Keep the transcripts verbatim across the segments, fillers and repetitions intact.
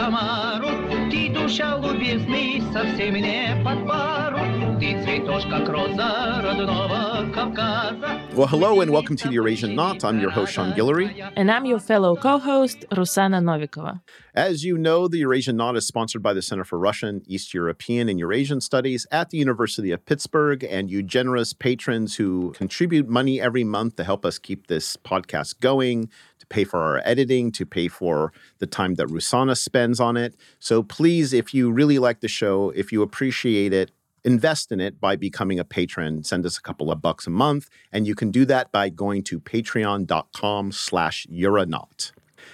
Самару. Ты, душа любезный, совсем не под пару. Ты цветешь, как роза родного Кавказа. Well, hello and welcome to the Eurasian Knot. I'm your host, Sean Guillory. And I'm your fellow co-host, Rusana Novikova. As you know, the Eurasian Knot is sponsored by the Center for Russian, East European, and Eurasian Studies at the University of Pittsburgh, and you generous patrons who contribute money every month to help us keep this podcast going, to pay for our editing, to pay for the time that Rusana spends on it. So please, if you really like the show, if you appreciate it, invest in it by becoming a patron. Send us a couple of bucks a month, and you can do that by going to patreon.com slash Euronaut.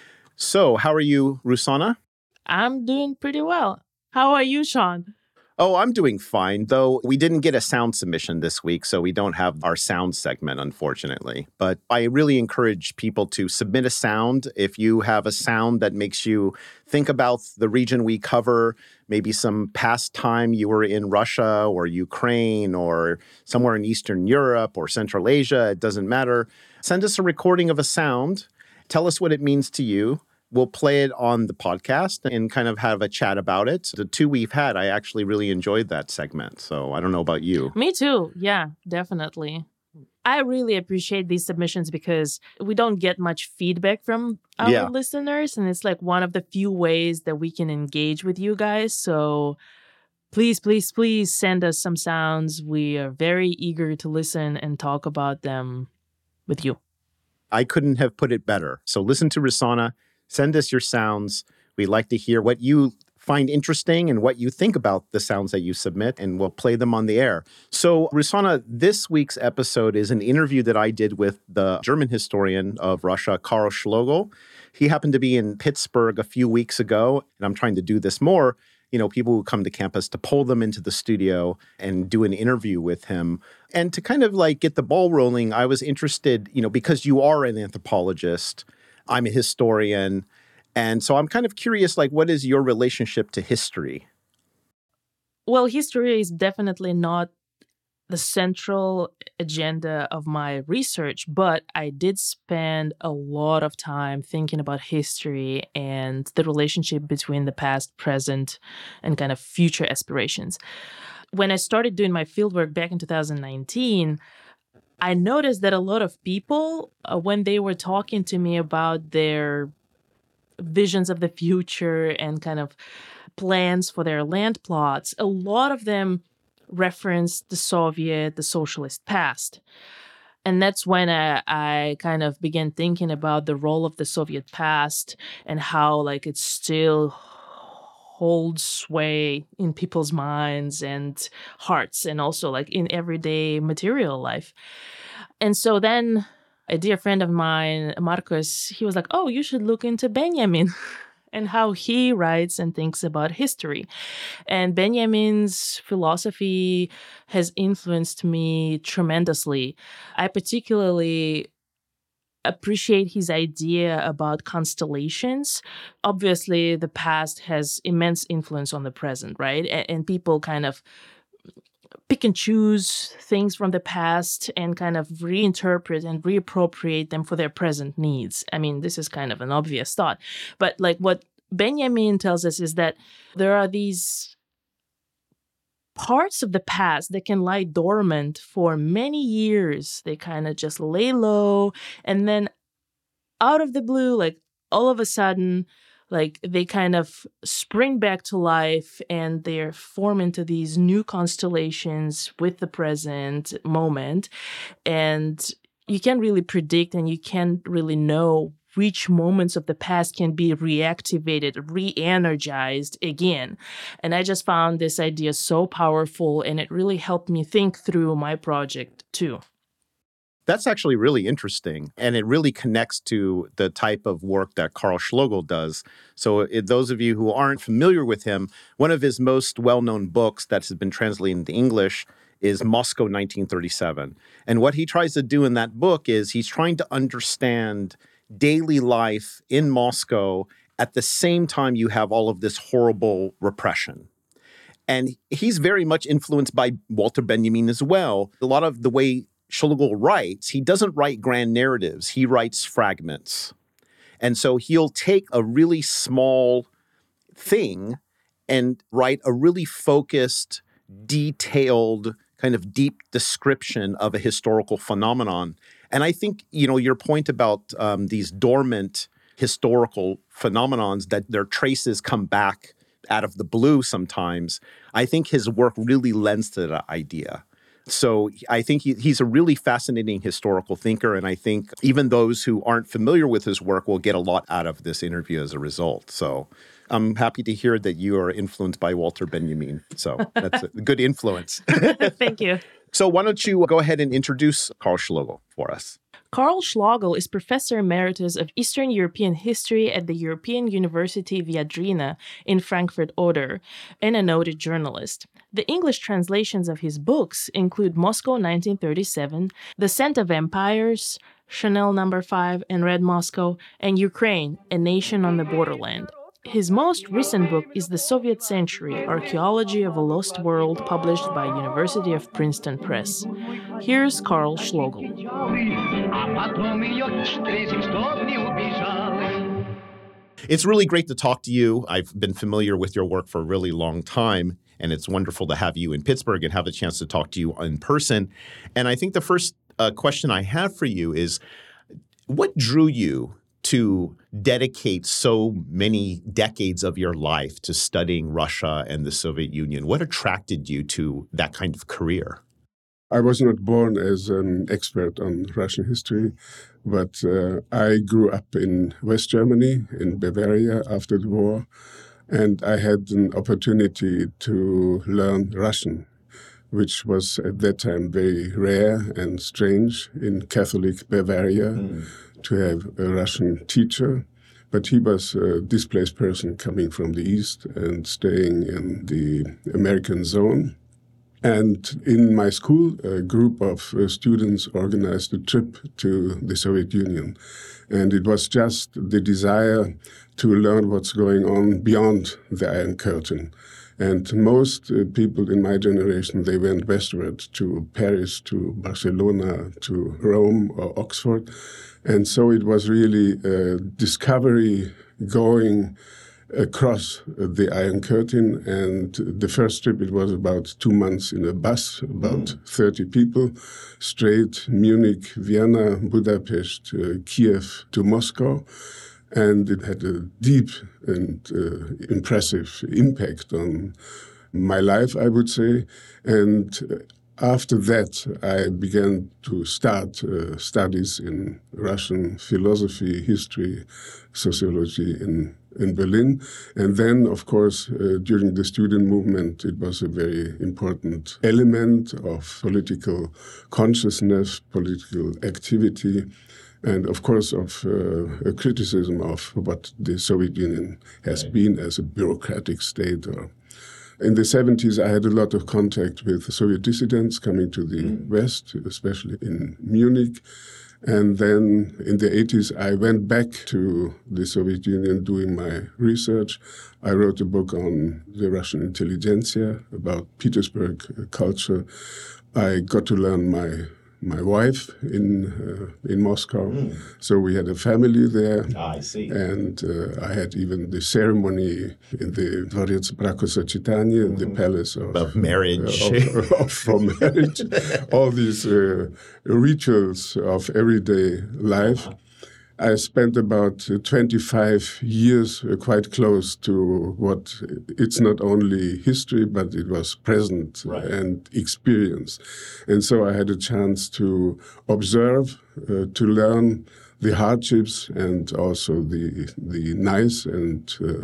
So, how are you, Rusana? I'm doing pretty well. How are you, Sean? Oh, I'm doing fine, though we didn't get a sound submission this week, so we don't have our sound segment, unfortunately. But I really encourage people to submit a sound. If you have a sound that makes you think about the region we cover, maybe some past time you were in Russia or Ukraine or somewhere in Eastern Europe or Central Asia, it doesn't matter. Send us a recording of a sound. Tell us what it means to you. We'll play it on the podcast and kind of have a chat about it. The two we've had, I actually really enjoyed that segment. So I don't know about you. Me too. Yeah, definitely. I really appreciate these submissions because we don't get much feedback from our Yeah. listeners. And it's like one of the few ways that we can engage with you guys. So please, please, please send us some sounds. We are very eager to listen and talk about them with you. I couldn't have put it better. So listen to Rusana. Send us your sounds. We'd like to hear what you find interesting and what you think about the sounds that you submit, and we'll play them on the air. So, Rusana, this week's episode is an interview that I did with the German historian of Russia, Karl Schlogl. He happened to be in Pittsburgh a few weeks ago, and I'm trying to do this more. You know, people who come to campus to pull them into the studio and do an interview with him. And to kind of like get the ball rolling, I was interested, you know, because you are an anthropologist, I'm a historian. And so I'm kind of curious, like, what is your relationship to history? Well, history is definitely not the central agenda of my research, but I did spend a lot of time thinking about history and the relationship between the past, present, and kind of future aspirations. When I started doing my fieldwork back in two thousand nineteen, I noticed that a lot of people, uh, when they were talking to me about their visions of the future and kind of plans for their land plots, a lot of them referenced the Soviet, the socialist past. And that's when I, I kind of began thinking about the role of the Soviet past and how like it still holds sway in people's minds and hearts and also like in everyday material life. And so then a dear friend of mine, Marcus, he was like, oh, you should look into Benjamin and how he writes and thinks about history. And Benjamin's philosophy has influenced me tremendously. I particularly appreciate his idea about constellations. Obviously, the past has immense influence on the present, right? And, and people kind of pick and choose things from the past and kind of reinterpret and reappropriate them for their present needs. I mean, this is kind of an obvious thought. But like what Benjamin tells us is that there are these parts of the past that can lie dormant for many years. They kind of just lay low. And then out of the blue, like all of a sudden, like they kind of spring back to life and they form into these new constellations with the present moment. And you can't really predict and you can't really know which moments of the past can be reactivated, re-energized again. And I just found this idea so powerful and it really helped me think through my project too. That's actually really interesting, and it really connects to the type of work that Karl Schlogl does. So it, those of you who aren't familiar with him, one of his most well-known books that has been translated into English is Moscow nineteen thirty-seven. And what he tries to do in that book is he's trying to understand daily life in Moscow at the same time you have all of this horrible repression. And he's very much influenced by Walter Benjamin as well. A lot of the way Schlogl writes, he doesn't write grand narratives. He writes fragments. And so he'll take a really small thing and write a really focused, detailed, kind of deep description of a historical phenomenon. And I think, you know, your point about um, these dormant historical phenomenons, that their traces come back out of the blue sometimes, I think his work really lends to that idea. So I think he, he's a really fascinating historical thinker, and I think even those who aren't familiar with his work will get a lot out of this interview as a result. So I'm happy to hear that you are influenced by Walter Benjamin. So that's a good influence. Thank you. So why don't you go ahead and introduce Karl Schlögl for us? Karl Schlögl is Professor Emeritus of Eastern European History at the European University Viadrina in Frankfurt-Oder and a noted journalist. The English translations of his books include Moscow nineteen thirty-seven, The Scent of Empires, Chanel Number five and Red Moscow, and Ukraine, A Nation on the Borderland. His most recent book is The Soviet Century, Archaeology of a Lost World, published by University of Princeton Press. Here's Karl Schlögl. It's really great to talk to you. I've been familiar with your work for a really long time, and it's wonderful to have you in Pittsburgh and have a chance to talk to you in person. And I think the first uh, question I have for you is, what drew you to dedicate so many decades of your life to studying Russia and the Soviet Union? What attracted you to that kind of career? I was not born as an expert on Russian history, but uh, I grew up in West Germany, in Bavaria after the war, and I had an opportunity to learn Russian, which was at that time very rare and strange in Catholic Bavaria. Mm. To have a Russian teacher, but he was a displaced person coming from the East and staying in the American zone. And in my school, a group of uh, students organized a trip to the Soviet Union. And it was just the desire to learn what's going on beyond the Iron Curtain. And most uh, people in my generation, they went westward to Paris, to Barcelona, to Rome or Oxford. And so it was really a discovery going across the Iron Curtain. And the first trip, it was about two months in a bus, about mm. thirty people, straight Munich, Vienna, Budapest, uh, Kiev to Moscow. And it had a deep and uh, impressive impact on my life, I would say. And after that, I began to start uh, studies in Russian philosophy, history, sociology in, in Berlin. And then, of course, uh, during the student movement, it was a very important element of political consciousness, political activity, and, of course, of uh, a criticism of what the Soviet Union has right. been as a bureaucratic state. Or in the seventies, I had a lot of contact with Soviet dissidents coming to the mm. West, especially in Munich. And then in the eighties, I went back to the Soviet Union doing my research. I wrote a book on the Russian intelligentsia, about Petersburg culture. I got to learn my my wife in uh, in Moscow. Mm. So we had a family there. Ah, I see. And uh, I had even the ceremony in the Dvorets Brakosachitania, mm-hmm. the palace of, of marriage. Uh, of, of, for marriage. All these uh, rituals of everyday life. Uh-huh. I spent about twenty-five years uh, quite close to what it's not only history, but it was present right. and experience. And so I had a chance to observe, uh, to learn the hardships and also the the nice and uh,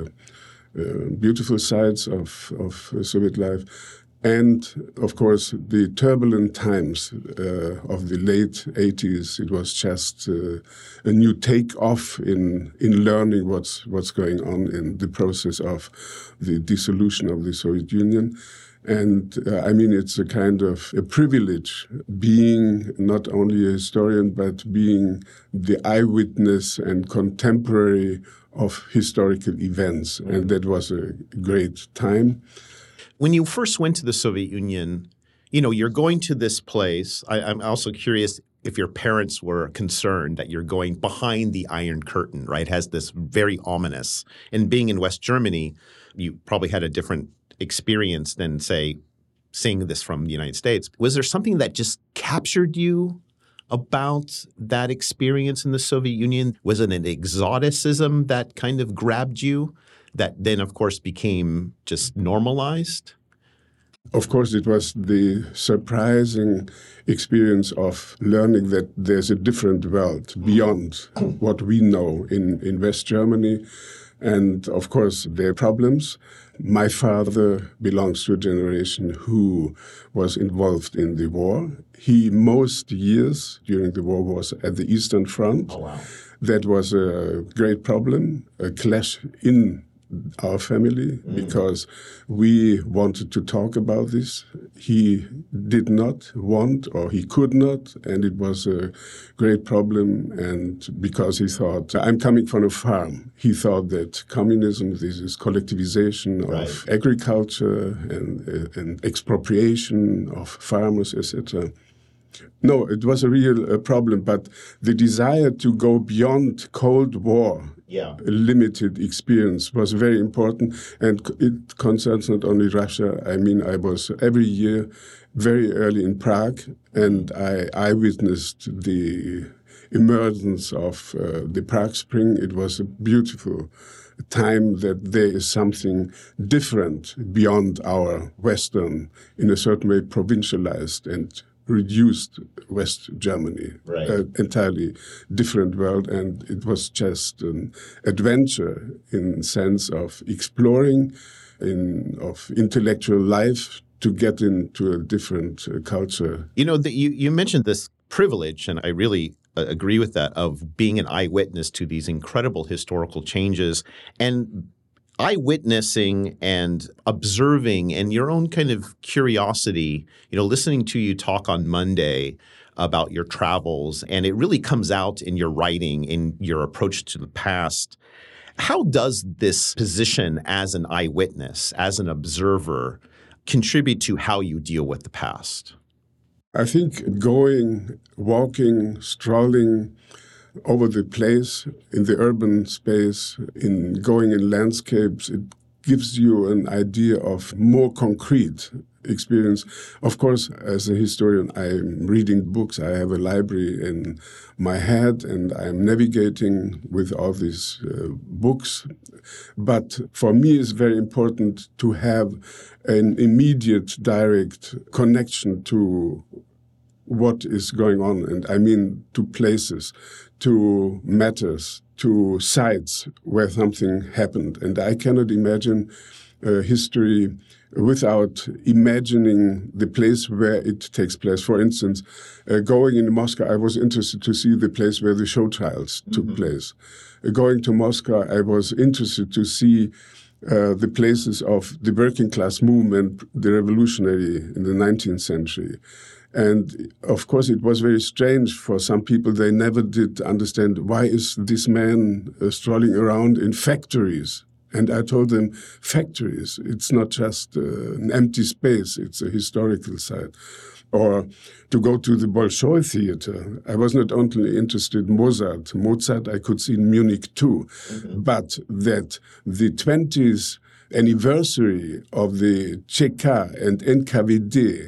uh, beautiful sides of, of Soviet life. And, of course, the turbulent times uh, of the late eighties, it was just uh, a new take-off in, in learning what's, what's going on in the process of the dissolution of the Soviet Union. And, uh, I mean, it's a kind of a privilege being not only a historian, but being the eyewitness and contemporary of historical events. Mm-hmm. And that was a great time. When you first went to the Soviet Union, you know, you're going to this place. I, I'm also curious, if your parents were concerned that you're going behind the Iron Curtain, right? It has this very ominous. And being in West Germany, you probably had a different experience than, say, seeing this from the United States. Was there something that just captured you about that experience in the Soviet Union? Was it an exoticism that kind of grabbed you that then, of course, became just normalized? Of course, it was the surprising experience of learning that there's a different world beyond what we know in, in West Germany. And of course, there are problems. My father belongs to a generation who was involved in the war. He, most years during the war, was at the Eastern Front. Oh, wow. That was a great problem, a clash in our family, mm. because we wanted to talk about this. He did not want, or he could not, and it was a great problem. And because he thought, I'm coming from a farm, he thought that communism, this is collectivization right. of agriculture and, uh, and expropriation of farmers, et cetera. No, it was a real uh, problem, but the desire to go beyond Cold War, yeah. a limited experience, was very important, and it concerns not only Russia. I mean, I was every year very early in Prague, and I, I witnessed the emergence of uh, the Prague Spring. It was a beautiful time that there is something different beyond our Western, in a certain way, provincialized and reduced West Germany, right. An entirely different world, and it was just an adventure in sense of exploring, in of intellectual life, to get into a different uh, culture. You know, the, you you mentioned this privilege, and I really uh, agree with that, of being an eyewitness to these incredible historical changes and eyewitnessing and observing, and your own kind of curiosity, you know, listening to you talk on Monday about your travels, and it really comes out in your writing, in your approach to the past. How does this position as an eyewitness, as an observer, contribute to how you deal with the past? I think going, walking, strolling over the place, in the urban space, in going in landscapes, it gives you an idea of more concrete experience. Of course, as a historian, I'm reading books. I have a library in my head, and I'm navigating with all these uh, books. But for me, it's very important to have an immediate, direct connection to what is going on, and I mean to places, to matters, to sites where something happened. And I cannot imagine uh, history without imagining the place where it takes place. For instance, uh, going in Moscow, I was interested to see the place where the show trials took mm-hmm. place. Uh, going to Moscow, I was interested to see uh, the places of the working class movement, the revolutionary in the nineteenth century. And of course, it was very strange for some people. They never did understand, why is this man uh, strolling around in factories? And I told them, factories, it's not just uh, an empty space, it's a historical site. Or to go to the Bolshoi Theater. I was not only interested in Mozart. Mozart I could see in Munich too. Mm-hmm. But that the twentieth anniversary of the C K and N K V D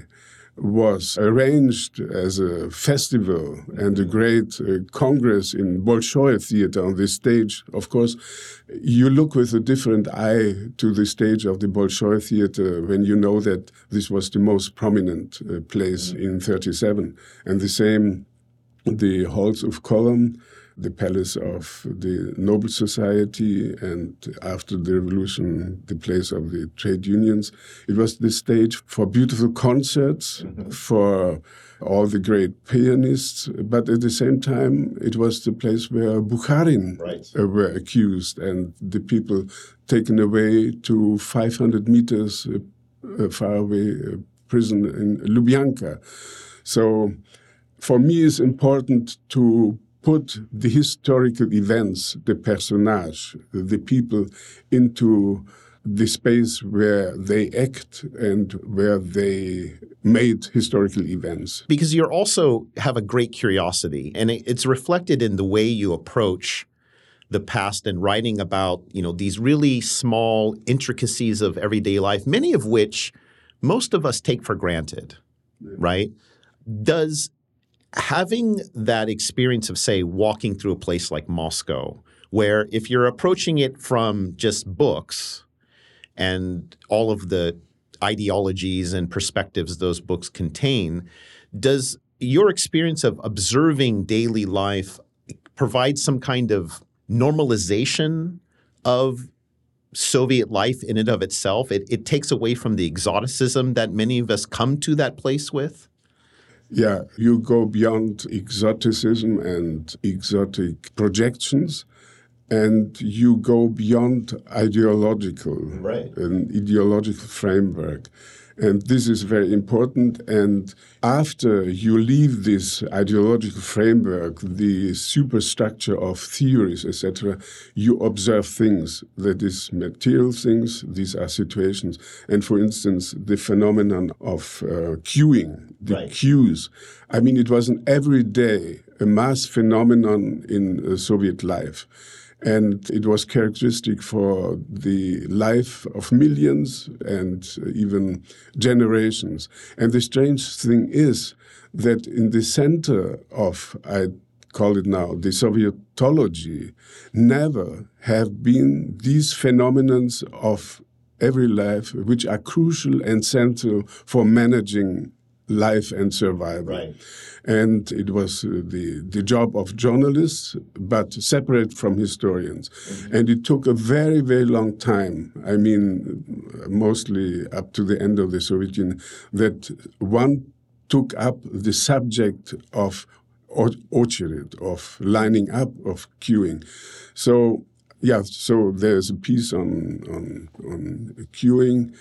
was arranged as a festival and a great uh, congress in Bolshoi Theater on this stage. Of course, you look with a different eye to the stage of the Bolshoi Theater when you know that this was the most prominent uh, place mm-hmm. in thirty-seven. And the same, the halls of Column, the palace of the Noble Society, and after the revolution, the place of the trade unions. It was the stage for beautiful concerts, mm-hmm. for all the great pianists, but at the same time, it was the place where Bukharin right. uh, were accused, and the people taken away to five hundred meters uh, uh, far away uh, prison in Lubyanka. So for me, it's important to put the historical events, the personage, the people into the space where they act and where they made historical events. Because you also have a great curiosity, and it, it's reflected in the way you approach the past and writing about, you know, these really small intricacies of everyday life, many of which most of us take for granted, right? Does having that experience of, say, walking through a place like Moscow, where if you're approaching it from just books and all of the ideologies and perspectives those books contain, does your experience of observing daily life provide some kind of normalization of Soviet life in and of itself? It, it takes away from the exoticism that many of us come to that place with? Yeah, you go beyond exoticism and exotic projections, and you go beyond ideological, right. an ideological framework. And this is very important. And after you leave this ideological framework, the superstructure of theories, et cetera, you observe things. That is material things. These are situations. And for instance, the phenomenon of uh, queuing, the right. queues. I mean, it was an everyday, a mass phenomenon in uh, Soviet life. And it was characteristic for the life of millions and even generations. And the strange thing is that in the center of, I call it now, the Sovietology, never have been these phenomena of every life which are crucial and central for managing life and survival. Right. And it was uh, the, the job of journalists, but separate from historians. Mm-hmm. And it took a very, very long time, I mean, mostly up to the end of the Soviet Union, that one took up the subject of очередь, of lining up, of queuing. So, yeah, so there's a piece on, on, on queuing.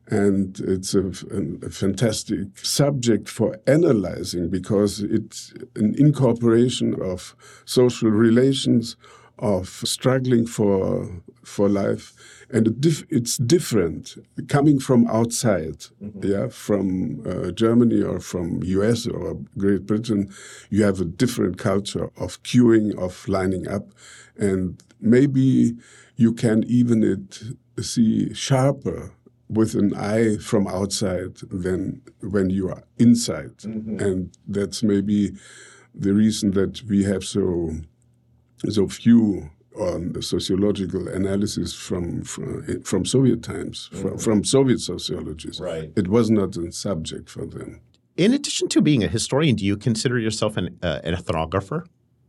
And it's a, a fantastic subject for analyzing because it's an incorporation of social relations, of struggling for for life, and it dif- it's different coming from outside, mm-hmm. yeah, from uh, Germany or from U S or Great Britain. You have a different culture of queuing, of lining up, and maybe you can even it see sharper with an eye from outside than when you are inside. Mm-hmm. And that's maybe the reason that we have so so few on the sociological analysis from from, from Soviet times, mm-hmm. from, from Soviet sociologists. Right. It was not a subject for them. In addition to being a historian, do you consider yourself an, uh, an ethnographer?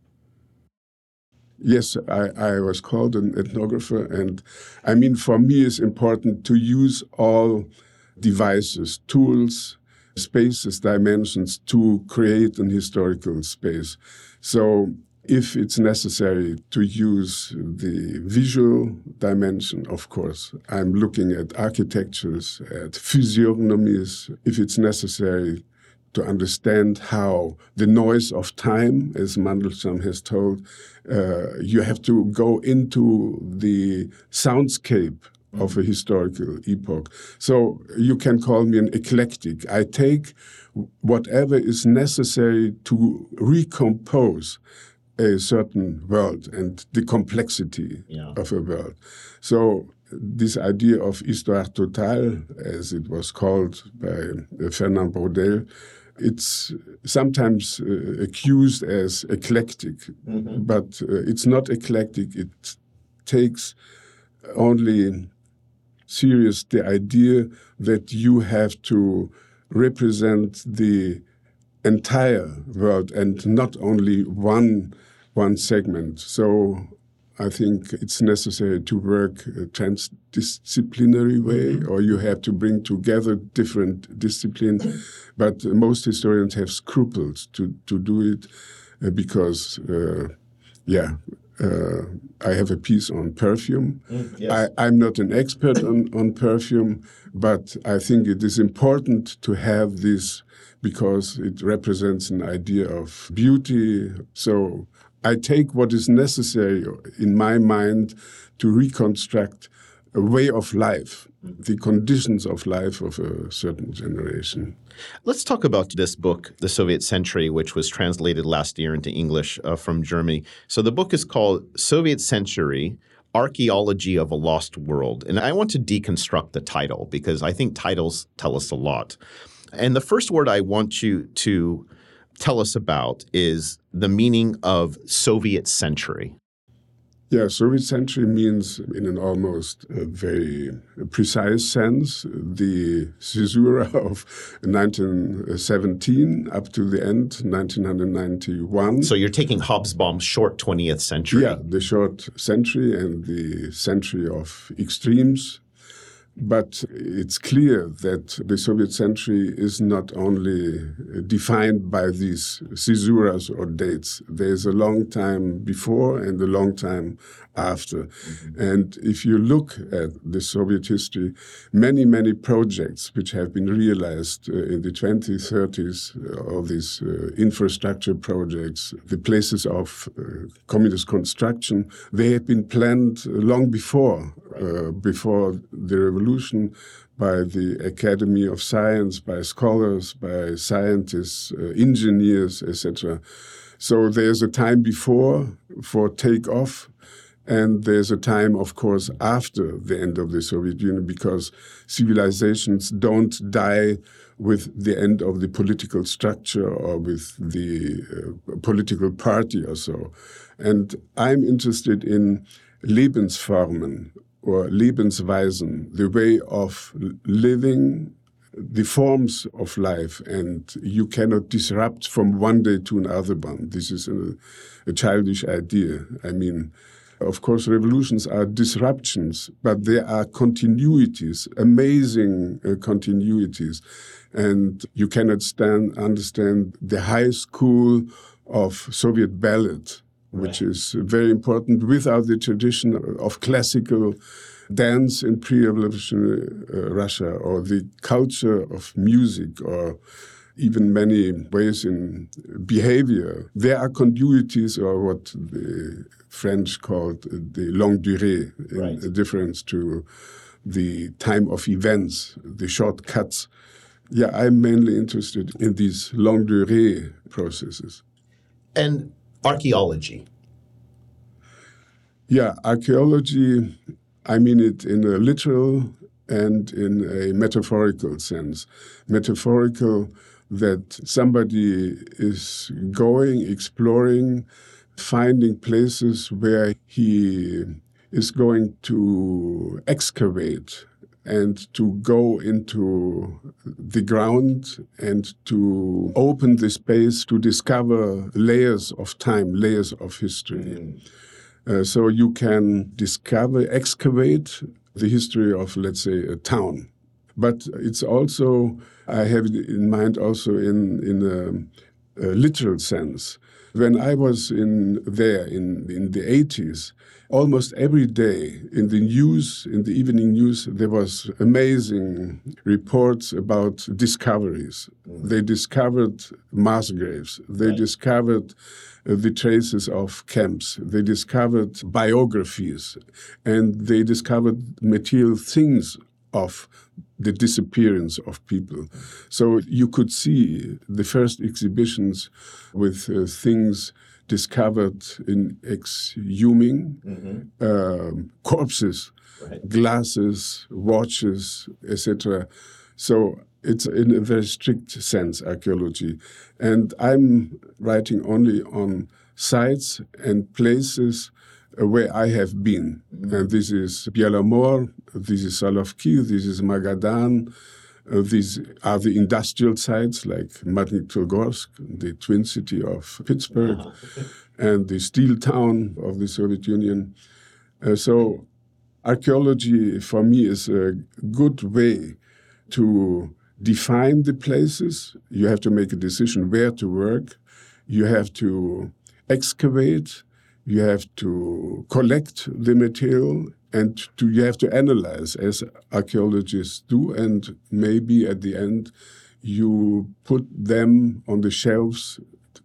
Yes, I, I was called an ethnographer, and I mean, for me, it's important to use all devices, tools, spaces, dimensions to create an historical space. So if it's necessary to use the visual dimension, of course, I'm looking at architectures, at physiognomies. If it's necessary to understand how the noise of time, as Mandelstam has told, uh, you have to go into the soundscape mm-hmm. of a historical epoch. So you can call me an eclectic. I take whatever is necessary to recompose a certain world and the complexity yeah. of a world. So this idea of histoire totale, as it was called by Fernand Braudel, it's sometimes uh, accused as eclectic, mm-hmm. but uh, it's not eclectic. It takes only serious the idea that you have to represent the entire world and not only one one segment. So I think it's necessary to work a transdisciplinary way, mm-hmm. or you have to bring together different disciplines. But most historians have scruples to, to do it uh, because, uh, yeah, uh, I have a piece on perfume. Mm, yes. I, I'm not an expert on, on perfume, but I think it is important to have this because it represents an idea of beauty. So I take what is necessary in my mind to reconstruct a way of life, the conditions of life of a certain generation. Let's talk about this book, The Soviet Century, which was translated last year into English uh, from Germany. So the book is called Soviet Century, Archaeology of a Lost World. And I want to deconstruct the title because I think titles tell us a lot. And the first word I want you to tell us about is the meaning of Soviet century. Yeah, Soviet century means, in an almost uh, very precise sense, the caesura of nineteen seventeen up to the end, nineteen ninety-one. So you're taking Hobsbawm's short twentieth century. Yeah, the short century and the century of extremes. But it's clear that the Soviet century is not only defined by these caesuras or dates. There's a long time before and a long time after. Mm-hmm. And if you look at the Soviet history, many, many projects which have been realized uh, in the twenties, thirties, uh, all these uh, infrastructure projects, the places of uh, communist construction, they had been planned long before, uh, before the revolution. By the Academy of Science, by scholars, by scientists, uh, engineers, et cetera. So there's a time before for takeoff, and there's a time, of course, after the end of the Soviet Union, because civilizations don't die with the end of the political structure or with the uh, political party or so. And I'm interested in Lebensformen, or Lebensweisen, the way of living, the forms of life, and you cannot disrupt from one day to another one. This is a, a childish idea. I mean, of course, revolutions are disruptions, but there are continuities, amazing uh, continuities, and you cannot stand, understand the high school of Soviet ballet, which right. is very important, without the tradition of classical dance in pre-revolutionary uh, Russia, or the culture of music, or even many ways in behavior. There are continuities, or what the French called the longue durée, in right. a difference to the time of events, the shortcuts. Yeah, I'm mainly interested in these longue durée processes. And archaeology. Yeah, archaeology, I mean it in a literal and in a metaphorical sense. Metaphorical, that somebody is going, exploring, finding places where he is going to excavate and to go into the ground and to open the space to discover layers of time, layers of history. Mm. Uh, so you can discover, excavate the history of, let's say, a town. But it's also, I have it in mind also in, in a, a literal sense. When I was in there in, in the eighties, almost every day in the news, in the evening news, there was amazing reports about discoveries. They discovered mass graves. They right. discovered uh, the traces of camps. They discovered biographies. And they discovered material things of the disappearance of people. So you could see the first exhibitions with uh, things discovered in exhuming, mm-hmm. um, corpses, right. glasses, watches, et cetera. So it's in a very strict sense archaeology. And I'm writing only on sites and places where I have been. Mm-hmm. And this is Bielomor, this is Solovki, this is Magadan. Uh, these are the industrial sites like Magnitogorsk, the twin city of Pittsburgh, uh-huh. and the steel town of the Soviet Union. Uh, so archaeology for me is a good way to define the places. You have to make a decision where to work. You have to excavate. You have to collect the material, and to, you have to analyze, as archaeologists do, and maybe at the end you put them on the shelves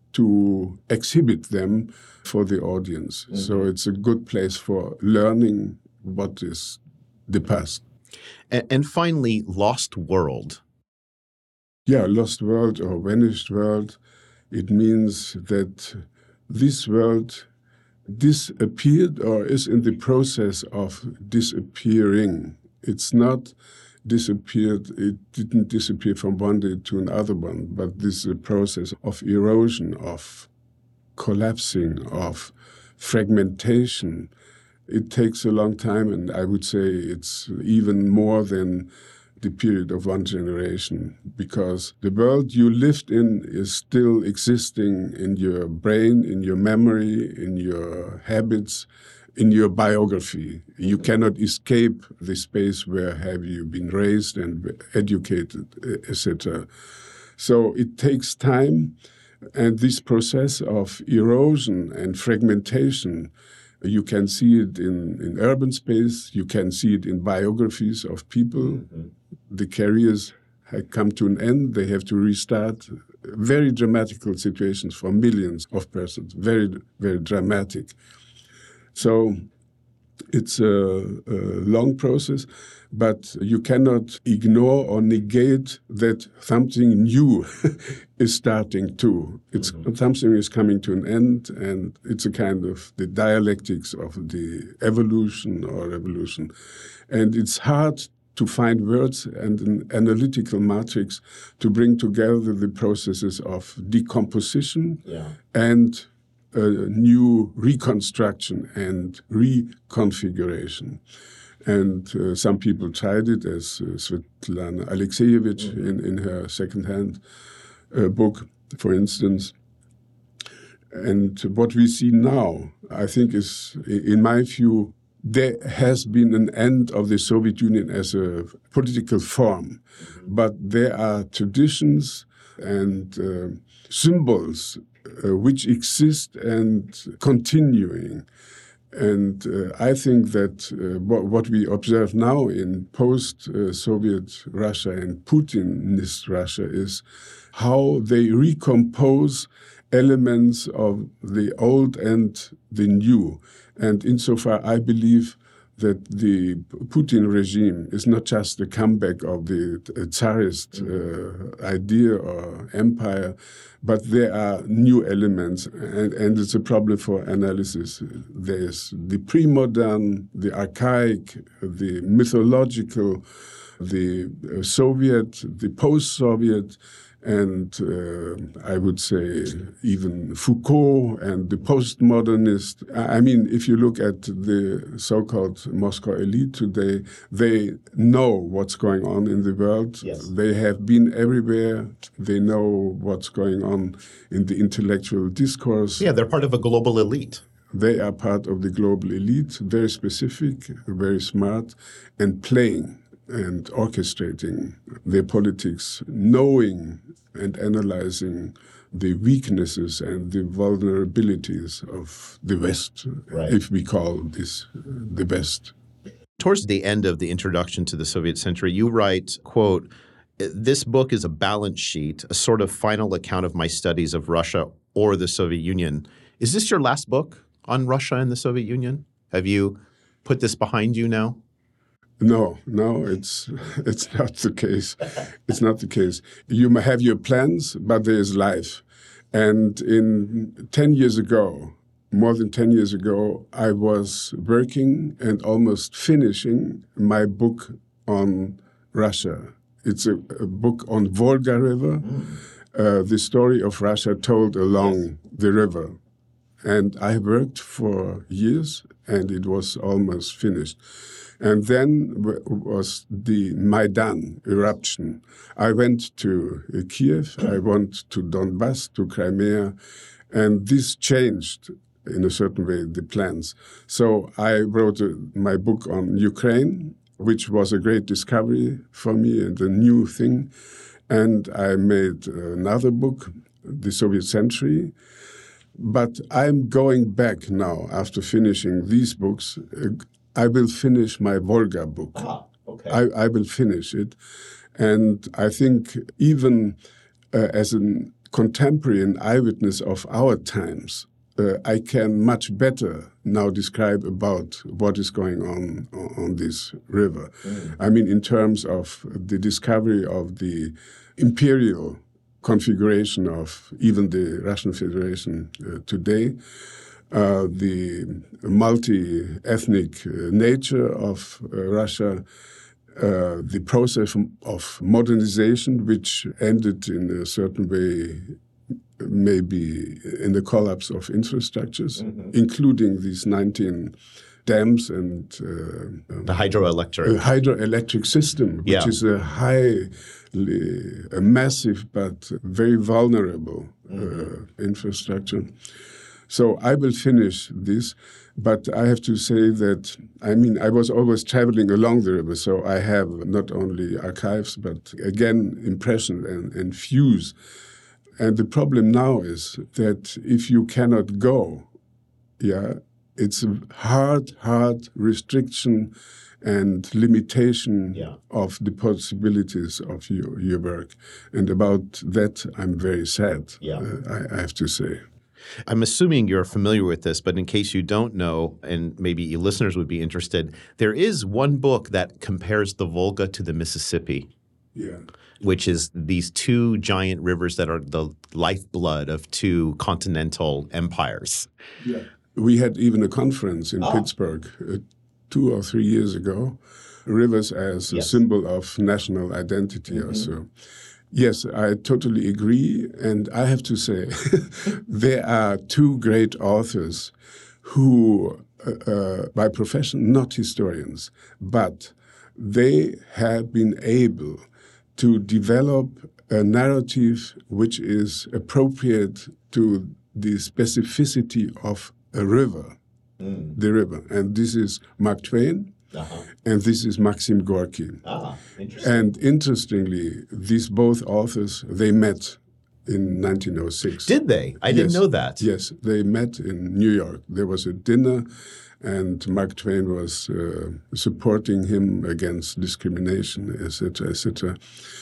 to exhibit them for the audience. Mm-hmm. So it's a good place for learning what is the past. And, and finally, Lost World. Yeah, Lost World or Vanished World. It means that this world disappeared or is in the process of disappearing. It's not disappeared, it didn't disappear from one day to another one, but this is a process of erosion, of collapsing, of fragmentation. It takes a long time, and I would say it's even more than the period of one generation, because the world you lived in is still existing in your brain, in your memory, in your habits, in your biography. You cannot escape the space where have you been raised and educated, et cetera. So it takes time, and this process of erosion and fragmentation, you can see it in, in urban space, you can see it in biographies of people. Mm-hmm. The careers have come to an end, they have to restart. Very dramatical situations for millions of persons, very, very dramatic. So it's a, a long process, but you cannot ignore or negate that something new is starting too. It's mm-hmm. Something is coming to an end, and it's a kind of the dialectics of the evolution or revolution. And it's hard to find words and an analytical matrix to bring together the processes of decomposition yeah. and a new reconstruction and reconfiguration. And uh, some people tried it, as uh, Svetlana Alexievich mm-hmm. in, in her second-hand uh, book, for instance. And what we see now, I think, is, in my view, there has been an end of the Soviet Union as a political form. Mm-hmm. But there are traditions and uh, symbols uh, which exist and continuing. And uh, I think that uh, what, what we observe now in post-Soviet Russia and Putinist Russia is how they recompose elements of the old and the new. And insofar, I believe that the Putin regime is not just a comeback of the Tsarist uh, idea or empire, but there are new elements, and, and it's a problem for analysis. There's the pre-modern, the archaic, the mythological, the uh, Soviet, the post-Soviet, and uh, I would say even Foucault and the postmodernist. I mean, if you look at the so-called Moscow elite today, they know what's going on in the world. Yes. They have been everywhere. They know what's going on in the intellectual discourse. Yeah, they're part of a global elite. They are part of the global elite, very specific, very smart, and playing and orchestrating their politics, knowing and analyzing the weaknesses and the vulnerabilities of the West, right. if we call this the West. Towards the end of the introduction to the Soviet century, you write, quote, "This book is a balance sheet, a sort of final account of my studies of Russia or the Soviet Union." Is this your last book on Russia and the Soviet Union? Have you put this behind you now? No, no, it's it's not the case. It's not the case. You may have your plans, but there is life. And in ten years ago, more than ten years ago, I was working and almost finishing my book on Russia. It's a, a book on Volga River, mm. uh, the story of Russia told along yes. the river. And I worked for years, and it was almost finished. And then was the Maidan eruption. I went to Kiev, I went to Donbass, to Crimea, and this changed, in a certain way, the plans. So I wrote uh, my book on Ukraine, which was a great discovery for me and a new thing. And I made another book, The Soviet Century. But I'm going back now, after finishing these books. Uh, I will finish my Volga book. Ah, okay. I, I will finish it. And I think even uh, as a contemporary and eyewitness of our times, uh, I can much better now describe about what is going on on this river. Mm. I mean, in terms of the discovery of the imperial configuration of even the Russian Federation uh, today, uh, the multi-ethnic uh, nature of uh, Russia, uh, the process of modernization, which ended in a certain way maybe in the collapse of infrastructures, mm-hmm. including these nineteen dams and uh, the hydroelectric a hydroelectric system, which yeah. is a high, a massive but very vulnerable mm-hmm. uh, infrastructure. So I will finish this, but I have to say that, I mean, I was always traveling along the river, so I have not only archives, but again, impression and, and views. And the problem now is that if you cannot go, yeah, it's a hard, hard restriction and limitation yeah. of the possibilities of your, your work. And about that, I'm very sad, yeah. uh, I, I have to say. I'm assuming you're familiar with this, but in case you don't know, and maybe your listeners would be interested, there is one book that compares the Volga to the Mississippi. Yeah. Which is these two giant rivers that are the lifeblood of two continental empires. Yeah. We had even a conference in oh. Pittsburgh uh, two or three years ago, rivers as a yes. symbol of national identity mm-hmm. or so. Yes, I totally agree. And I have to say, there are two great authors who, uh, uh, by profession, not historians, but they have been able to develop a narrative which is appropriate to the specificity of a river, mm. the river. And this is Mark Twain, uh-huh. and this is Maxim Gorky. Ah, interesting. And interestingly, these both authors, they met in nineteen oh six. Did they? I yes. didn't know that. Yes, they met in New York. There was a dinner, and Mark Twain was uh, supporting him against discrimination, et cetera, et cetera.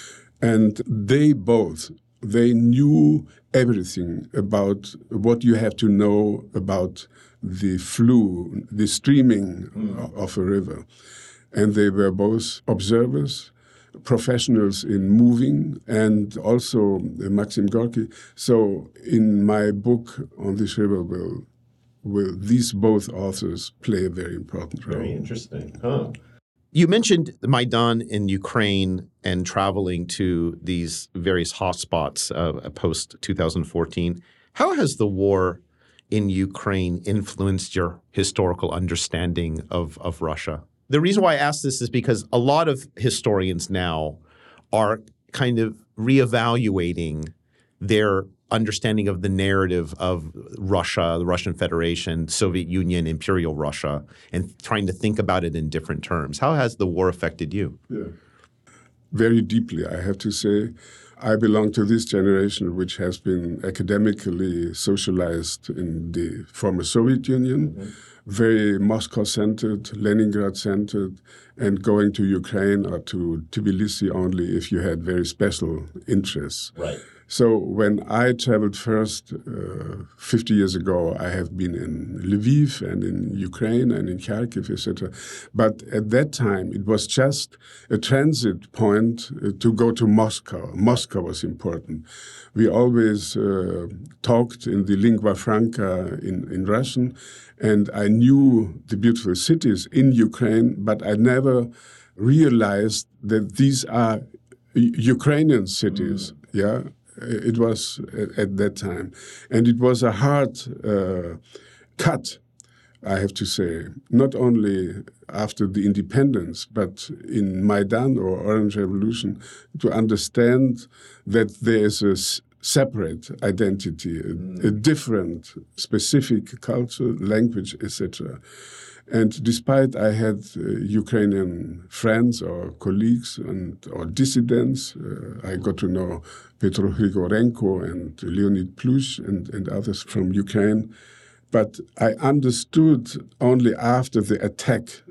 And they both, they knew everything about what you have to know about the flow, the streaming mm. of a river. And they were both observers, professionals in moving, and also uh, Maxim Gorky. So in my book on this river will will these both authors play a very important role. Very interesting. Huh. You mentioned Maidan in Ukraine and traveling to these various hotspots uh, post two thousand fourteen. How has the war in Ukraine influenced your historical understanding of, of Russia? The reason why I ask this is because a lot of historians now are kind of reevaluating their understanding of the narrative of Russia, the Russian Federation, Soviet Union, Imperial Russia, and trying to think about it in different terms. How has the war affected you? Yeah. Very deeply, I have to say. I belong to this generation which has been academically socialized in the former Soviet Union, mm-hmm. very Moscow-centered, Leningrad-centered, and going to Ukraine or to Tbilisi only if you had very special interests. Right. So when I traveled first uh, fifty years ago, I have been in Lviv and in Ukraine and in Kharkiv, et cetera. But at that time, it was just a transit point uh, to go to Moscow. Moscow was important. We always uh, talked in the lingua franca in, in Russian, and I knew the beautiful cities in Ukraine, but I never realized that these are Ukrainian cities, mm. yeah? It was at that time. And it was a hard uh, cut, I have to say, not only after the independence, but in Maidan or Orange Revolution, to understand that there is a s- separate identity, a, mm. a different, specific culture, language, et cetera. And despite I had uh, Ukrainian friends or colleagues and or dissidents, uh, I got to know Petro Grigorenko and Leonid Plush and, and others from Ukraine. But I understood only after the attack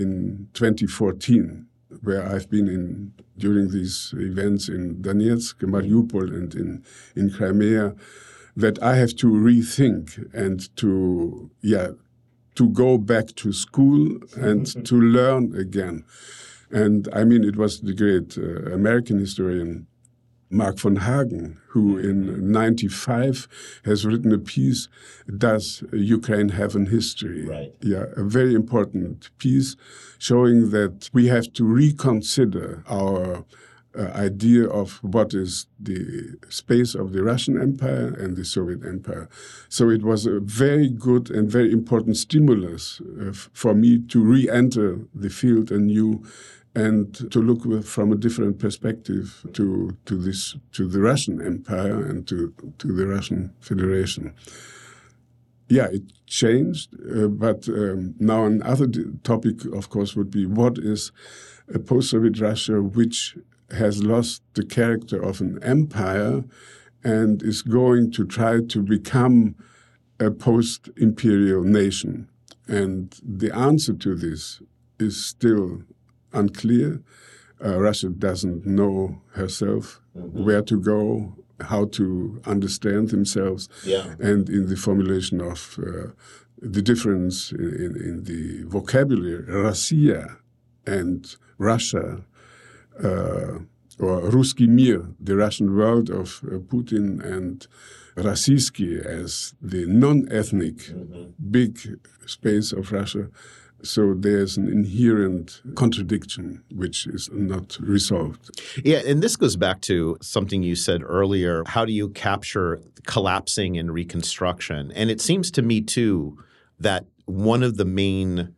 in twenty fourteen, where I've been in during these events in Donetsk, Mariupol, and in, in Crimea, that I have to rethink and to, yeah, to go back to school and to learn again. And I mean, it was the great uh, American historian Mark von Hagen, who in ninety-five has written a piece, Does Ukraine Have a History? Right. Yeah, a very important piece showing that we have to reconsider our uh, idea of what is the space of the Russian Empire and the Soviet Empire. So it was a very good and very important stimulus uh, for me to re-enter the field anew and to look with, from a different perspective to to this to the Russian Empire and to to the Russian Federation. Yeah, it changed, uh, but um, now another d- topic, of course, would be what is a post-Soviet Russia which has lost the character of an empire and is going to try to become a post-imperial nation. And the answer to this is still unclear. Uh, Russia doesn't know herself mm-hmm. where to go, how to understand themselves, yeah. and in the formulation of uh, the difference in, in, in the vocabulary, Россия and Russia, uh, or Ruski Mir, the Russian world of uh, Putin, and Rossiyski as the non-ethnic mm-hmm. big space of Russia. So there's an inherent contradiction which is not resolved. Yeah, and this goes back to something you said earlier. How do you capture collapsing and reconstruction? And it seems to me, too, that one of the main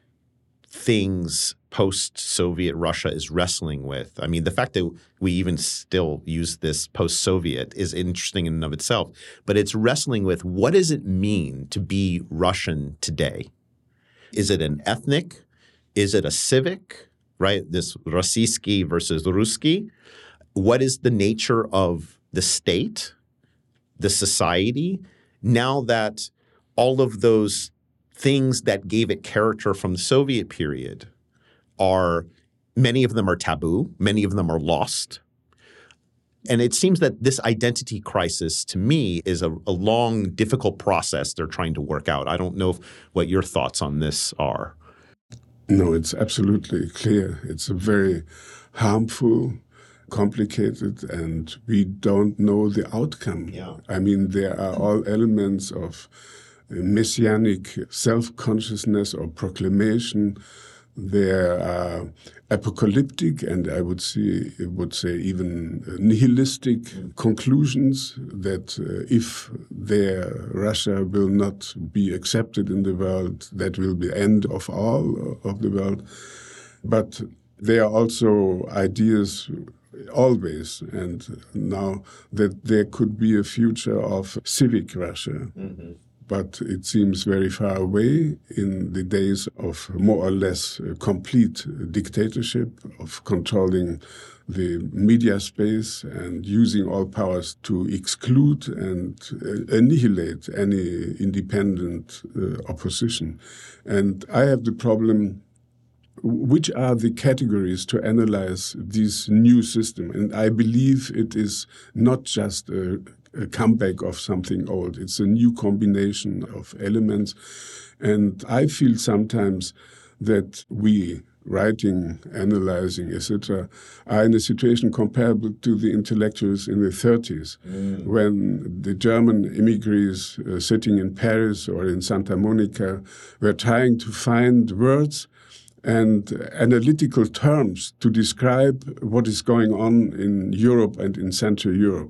things post-Soviet Russia is wrestling with, I mean, the fact that we even still use this post-Soviet is interesting in and of itself, but it's wrestling with what does it mean to be Russian today? Is it an ethnic? Is it a civic, right? This Rossiyski versus Ruski. What is the nature of the state, the society, now that all of those things that gave it character from the Soviet period are, many of them are taboo, many of them are lost. And it seems that this identity crisis, to me, is a, a long, difficult process they're trying to work out. I don't know if, what your thoughts on this are. No, it's absolutely clear. It's a very harmful, complicated, and we don't know the outcome. Yeah. I mean, there are all elements of messianic self-consciousness or proclamation. There are apocalyptic and I would say, would say even nihilistic mm. conclusions that uh, if their Russia will not be accepted in the world, that will be the end of all of the world. But there are also ideas always, and now that there could be a future of civic Russia. Mm-hmm. But it seems very far away in the days of more or less complete dictatorship, of controlling the media space and using all powers to exclude and annihilate any independent uh, opposition. And I have the problem, which are the categories to analyze this new system? And I believe it is not just a a comeback of something old. It's a new combination of elements. And I feel sometimes that we, writing, analyzing, et cetera, are in a situation comparable to the intellectuals in the thirties, mm. when the German immigrants uh, sitting in Paris or in Santa Monica were trying to find words and analytical terms to describe what is going on in Europe and in Central Europe,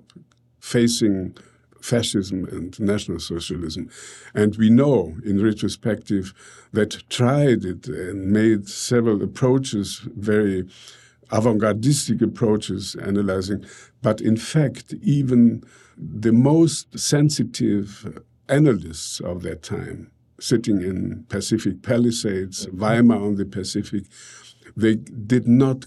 facing fascism and National Socialism. And we know, in retrospective, that tried it and made several approaches, very avant-gardistic approaches, analyzing. But in fact, even the most sensitive analysts of that time, sitting in Pacific Palisades, Weimar on the Pacific, they did not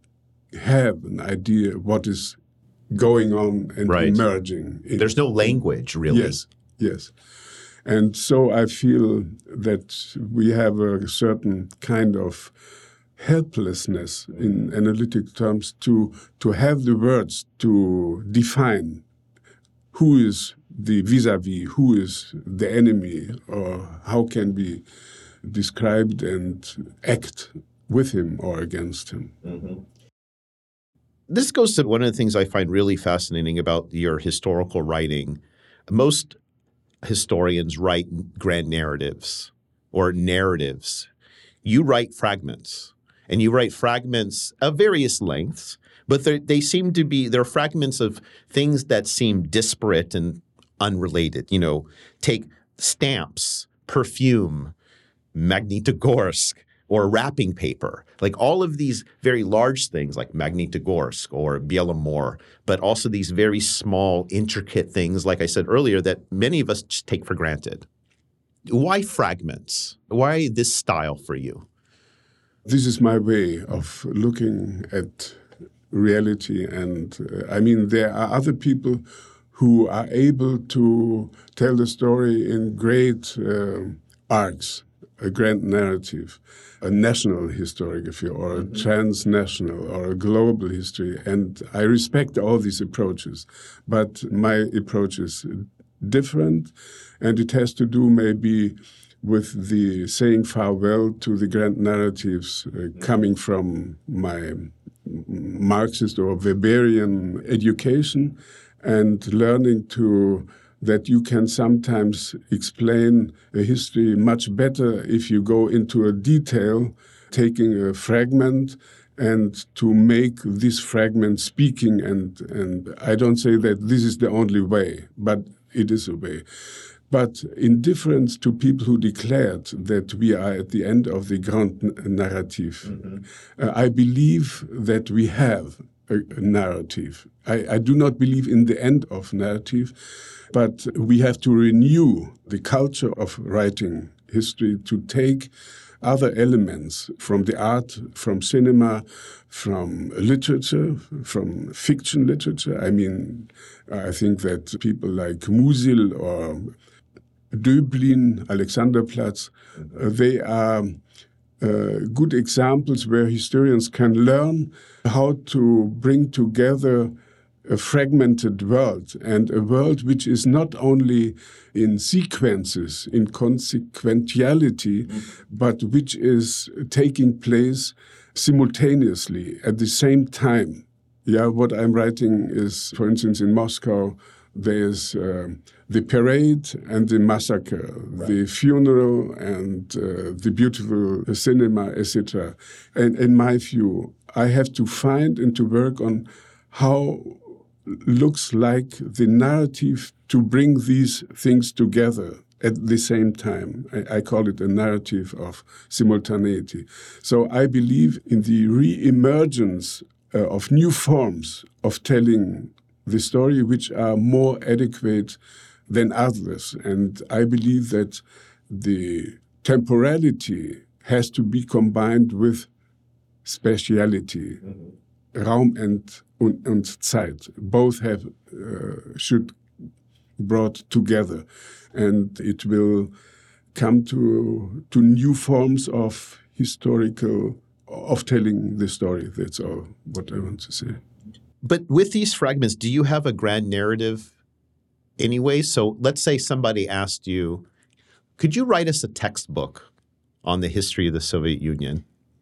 have an idea what is going on and right. emerging. In, There's no language, really. Yes, yes. And so I feel that we have a certain kind of helplessness in analytic terms to, to have the words to define who is the vis-a-vis, who is the enemy, or how can we describe and act with him or against him. Mm-hmm. This goes to one of the things I find really fascinating about your historical writing. Most historians write grand narratives or narratives. You write fragments, and you write fragments of various lengths, but they seem to be, they're fragments of things that seem disparate and unrelated. You know, take stamps, perfume, Magnitogorsk, or wrapping paper, like all of these very large things like Magnitogorsk or Belomor, but also these very small, intricate things, like I said earlier, that many of us just take for granted. Why fragments? Why this style for you? This is my way of looking at reality. And uh, I mean, there are other people who are able to tell the story in great uh, arcs, a grand narrative, a national historiography, or a transnational, or a global history. And I respect all these approaches, but my approach is different, and it has to do maybe with the saying farewell to the grand narratives uh, coming from my Marxist or Weberian education, and learning to that you can sometimes explain a history much better if you go into a detail, taking a fragment and to make this fragment speaking. And, and I don't say that this is the only way, but it is a way. But in difference to people who declared that we are at the end of the grand narrative, mm-hmm. uh, I believe that we have a, a narrative. I, I do not believe in the end of narrative, but we have to renew the culture of writing history to take other elements from the art, from cinema, from literature, from fiction literature. I mean, I think that people like Musil or Döblin, Alexanderplatz, uh, they are uh, good examples where historians can learn how to bring together a fragmented world, and a world which is not only in sequences, in consequentiality, mm-hmm. but which is taking place simultaneously at the same time. Yeah, what I'm writing is, for instance, in Moscow, there's uh, the parade and the massacre, right. the funeral and uh, the beautiful cinema, et cetera. And in my view, I have to find and to work on how looks like the narrative to bring these things together at the same time. I, I call it a narrative of simultaneity. So I believe in the re-emergence uh, of new forms of telling the story which are more adequate than others. And I believe that the temporality has to be combined with spatiality. Mm-hmm. Raum and, und, und Zeit. Both have uh, should brought together, and it will come to to new forms of historical of telling the story. That's all what I want to say. But with these fragments, do you have a grand narrative anyway? So let's say somebody asked you, could you write us a textbook on the history of the Soviet Union?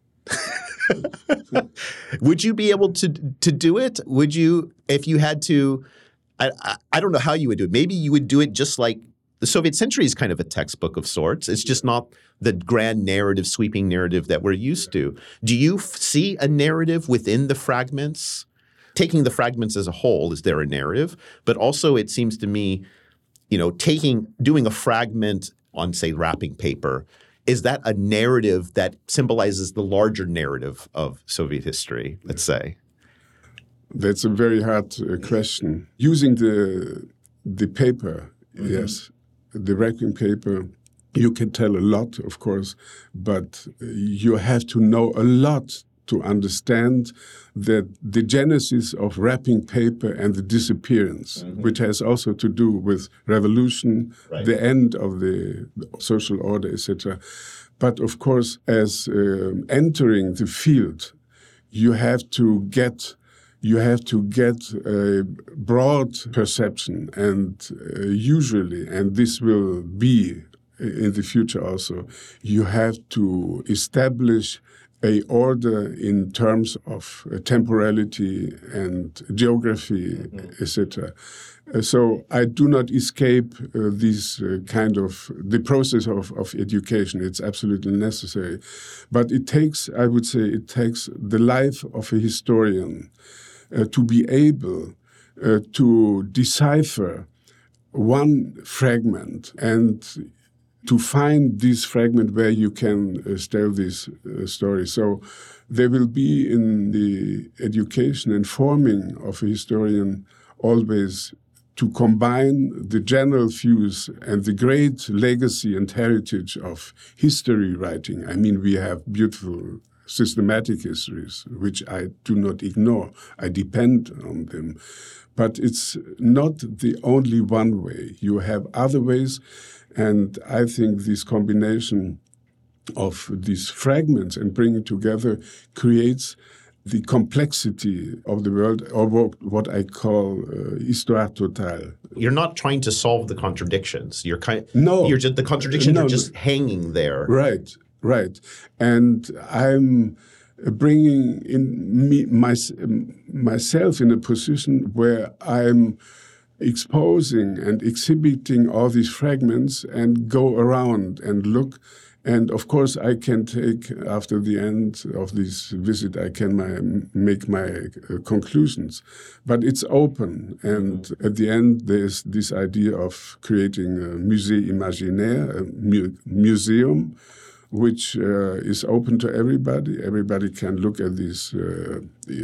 Would you be able to to do it? Would you, if you had to, I, I, I don't know how you would do it. Maybe you would do it just like the Soviet century is kind of a textbook of sorts. It's just not the grand narrative, sweeping narrative that we're used to. Do you f- see a narrative within the fragments? Taking the fragments as a whole, is there a narrative? But also it seems to me, you know, taking, doing a fragment on, say, wrapping paper, is that a narrative that symbolizes the larger narrative of Soviet history, let's say? That's a very hard uh, question. Using the the paper, mm-hmm. yes, the wrapping paper, you can tell a lot, of course, but you have to know a lot to understand that the genesis of wrapping paper and the disappearance, mm-hmm. which has also to do with revolution, right. the end of the social order, et cetera. But of course, as uh, entering the field, you have to get you have to get a broad perception, and uh, usually, and this will be in the future also, you have to establish a order in terms of uh, temporality and geography, mm-hmm. et cetera. Uh, so I do not escape uh, this uh, kind of the process of, of education. It's absolutely necessary, but it takes, I would say, it takes the life of a historian uh, to be able uh, to decipher one fragment and to find this fragment where you can uh, tell this uh, story. So there will be in the education and forming of a historian always to combine the general views and the great legacy and heritage of history writing. I mean, we have beautiful systematic histories, which I do not ignore. I depend on them. But it's not the only one way. You have other ways. And I think this combination of these fragments and bringing together creates the complexity of the world, or what I call uh, histoire totale. You're not trying to solve the contradictions. You're kind of, no, you're just, the contradictions no, are just hanging there. Right, right. And I'm bringing in me, my, myself in a position where I'm exposing and exhibiting all these fragments and go around and look. And of course, I can take, after the end of this visit, I can my, make my uh, conclusions. But it's open. And mm-hmm. at the end, there's this idea of creating a musée imaginaire, a mu- museum, which uh, is open to everybody. Everybody can look at these, uh,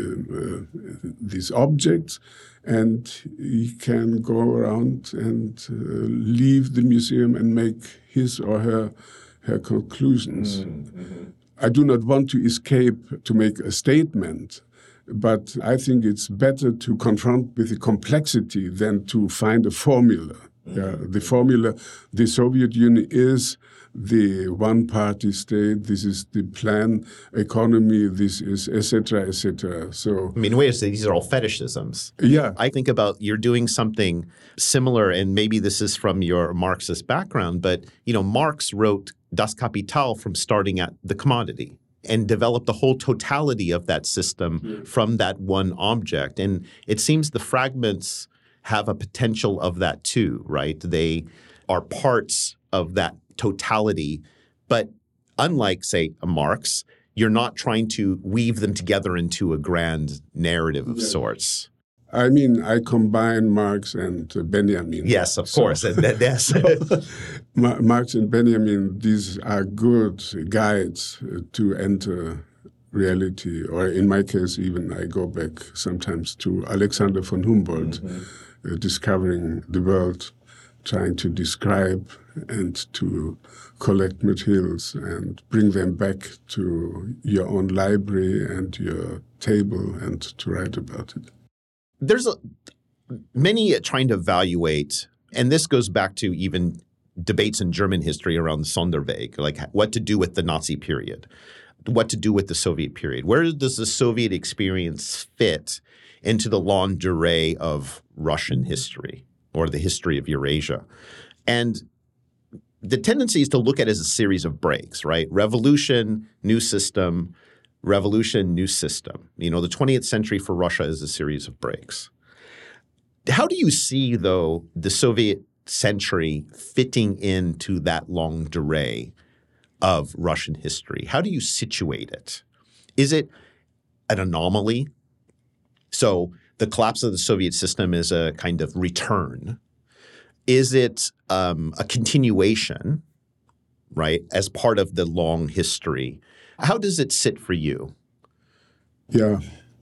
uh, these objects, and he can go around and uh, leave the museum and make his or her her conclusions. Mm-hmm. I do not want to escape to make a statement, but I think it's better to confront with the complexity than to find a formula. Mm-hmm. Yeah, the formula, the Soviet Union is the one-party state, this is the plan economy, this is et cetera, et cetera. So, I mean, wait a second, these are all fetishisms. Yeah. I think about you're doing something similar, and maybe this is from your Marxist background, but, you know, Marx wrote Das Kapital from starting at the commodity and developed the whole totality of that system yeah. from that one object. And it seems the fragments have a potential of that too, right? They are parts of that totality, but unlike, say, a Marx, you're not trying to weave them together into a grand narrative of yeah. sorts. I mean, I combine Marx and uh, Benjamin. Yes, of so, course. And yes. so, Marx and Benjamin, these are good guides uh, to enter reality. Or in my case, even I go back sometimes to Alexander von Humboldt, mm-hmm. uh, discovering the world, trying to describe and to collect materials and bring them back to your own library and your table and to write about it. There's a, many trying to evaluate, and this goes back to even debates in German history around Sonderweg, like what to do with the Nazi period, what to do with the Soviet period. Where does the Soviet experience fit into the longue durée of Russian history or the history of Eurasia? And the tendency is to look at it as a series of breaks, right? Revolution, new system, revolution, new system. You know, the twentieth century for Russia is a series of breaks. How do you see, though, the Soviet century fitting into that longue durée of Russian history? How do you situate it? Is it an anomaly? So the collapse of the Soviet system is a kind of return. Is it um, a continuation, right, as part of the long history? How does it sit for you? Yeah.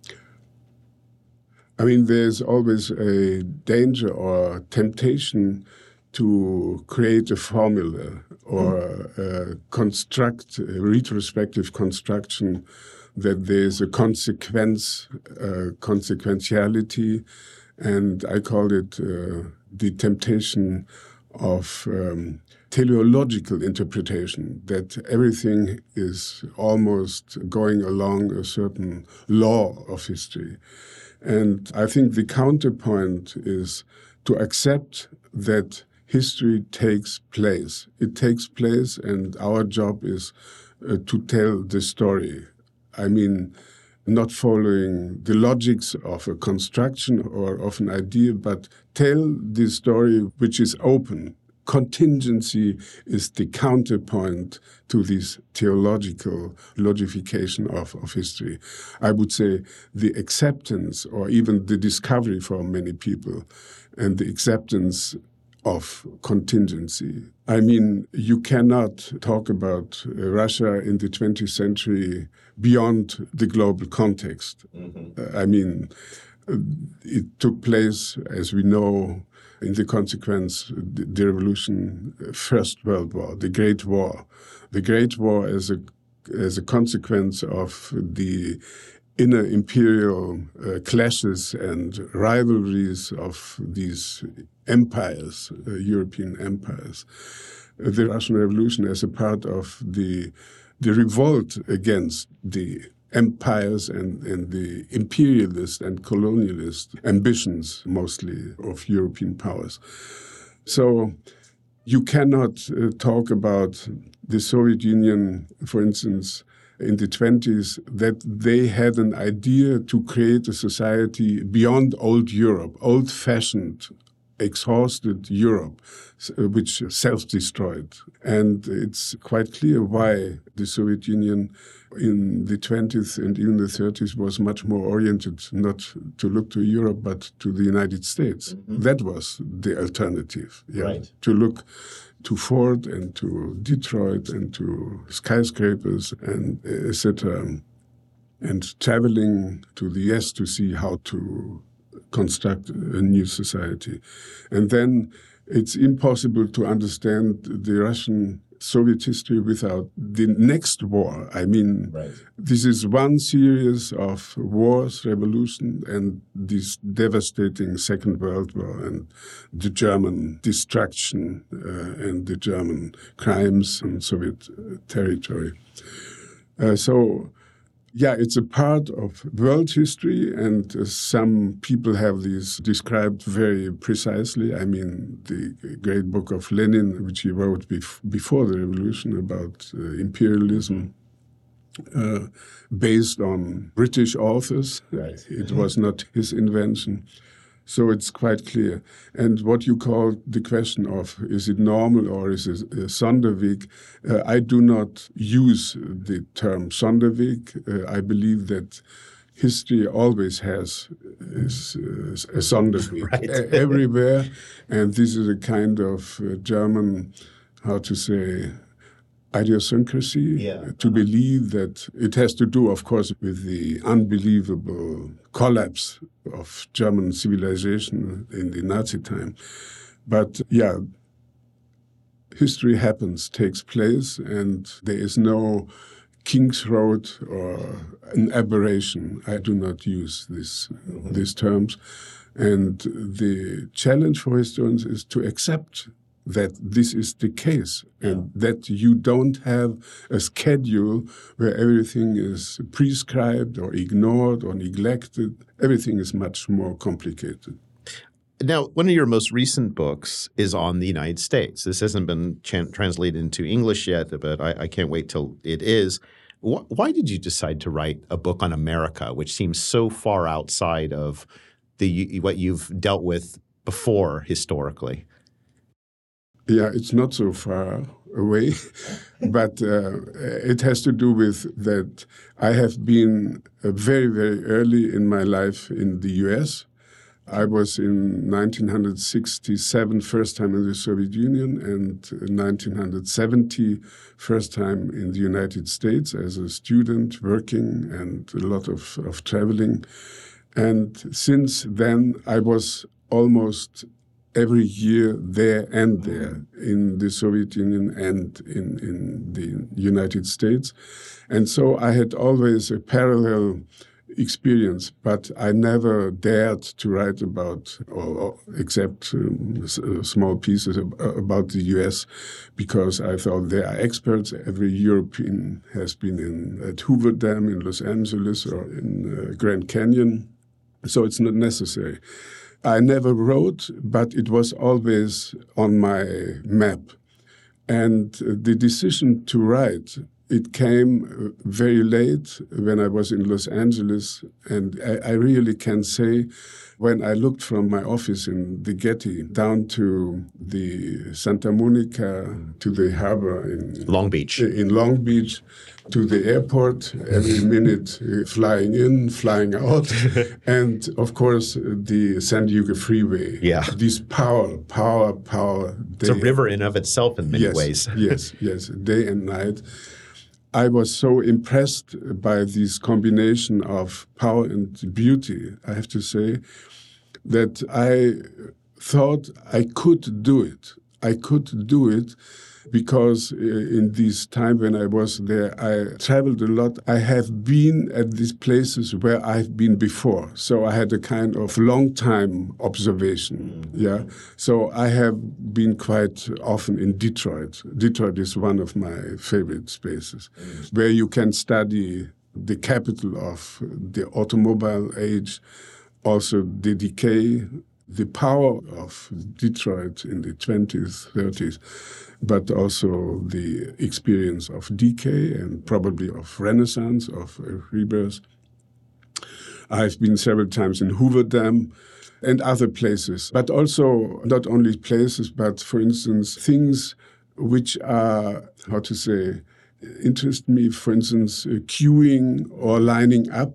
I mean, there's always a danger or temptation to create a formula or uh, construct a retrospective construction that there's a consequence, uh, consequentiality, and I call it uh, the temptation of um, teleological interpretation, that everything is almost going along a certain law of history. And I think the counterpoint is to accept that history takes place. It takes place, and our job is uh, to tell the story. I mean, not following the logics of a construction or of an idea, but tell the story which is open. Contingency is the counterpoint to this theological logification of, of history. I would say the acceptance or even the discovery for many people and the acceptance of contingency. I mean, you cannot talk about uh, Russia in the twentieth century beyond the global context. Mm-hmm. Uh, I mean, uh, it took place, as we know, in the consequence, the, the revolution, uh, First World War, the Great War. The Great War as a, as a consequence of the inner imperial uh, clashes and rivalries of these empires, uh, European empires. Uh, the Russian Revolution as a part of the, the revolt against the empires and, and the imperialist and colonialist ambitions, mostly of European powers. So you cannot uh, talk about the Soviet Union, for instance, in the twenties, that they had an idea to create a society beyond old Europe, old-fashioned, exhausted Europe, which self-destroyed. And it's quite clear why the Soviet Union in the twenties and even the thirties was much more oriented not to look to Europe, but to the United States. Mm-hmm. That was the alternative. Yeah, right. To look to Ford and to Detroit and to skyscrapers and et cetera, and traveling to the U S to see how to construct a new society. And then it's impossible to understand the Russian Soviet history without the next war. I mean, right. This is one series of wars, revolution, and this devastating Second World War and the German destruction uh, and the German crimes on Soviet territory. Uh, so, yeah, it's a part of world history, and uh, some people have this described very precisely. I mean, the great book of Lenin, which he wrote bef- before the revolution about uh, imperialism, uh, based on British authors. Right. It was not his invention. So it's quite clear. And what you call the question of, is it normal or is it a Sonderweg? Uh, I do not use the term Sonderweg. Uh, I believe that history always has is, is a Sonderweg right. everywhere. And this is a kind of uh, German, how to say, idiosyncrasy, yeah. to believe that it has to do, of course, with the unbelievable collapse of German civilization in the Nazi time. But yeah, history happens, takes place, and there is no King's Road or an aberration. I do not use this, mm-hmm. these terms. And the challenge for historians is to accept that this is the case, and yeah. that you don't have a schedule where everything is prescribed or ignored or neglected. Everything is much more complicated. Now, one of your most recent books is on the United States. This hasn't been ch- translated into English yet, but I, I can't wait till it is. Wh- why did you decide to write a book on America, which seems so far outside of the what you've dealt with before historically? Yeah, it's not so far away, but uh, it has to do with that I have been uh, very, very early in my life in the U S. I was in nineteen sixty-seven, first time in the Soviet Union, and in nineteen seventy, first time in the United States as a student working and a lot of, of traveling. And since then, I was almost every year there and there in the Soviet Union and in, in the United States. And so I had always a parallel experience, but I never dared to write about, or, or except um, small pieces about the U S, because I thought there are experts. Every European has been in at Hoover Dam in Los Angeles or in uh, Grand Canyon. So it's not necessary. I never wrote, but it was always on my map. And the decision to write, it came very late when I was in Los Angeles. And I, I really can say, when I looked from my office in the Getty down to the Santa Monica, to the harbor in Long Beach, in Long Beach, to the airport, every minute uh, flying in, flying out, and of course the San Diego Freeway. Yeah, this power, power, power. It's a river in of itself in many yes, ways. yes, yes, day and night. I was so impressed by this combination of power and beauty, I have to say, that I thought I could do it. I could do it because in this time when I was there, I traveled a lot. I have been at these places where I've been before. So I had a kind of long-time observation. Yeah. So I have been quite often in Detroit. Detroit is one of my favorite spaces, mm. where you can study the capital of the automobile age, also the decay, the power of Detroit in the twenties, thirties, but also the experience of decay and probably of Renaissance, of uh, rebirth. I've been several times in Hoover Dam and other places, but also not only places, but for instance, things which are, how to say, interest me, for instance, uh, queuing or lining up,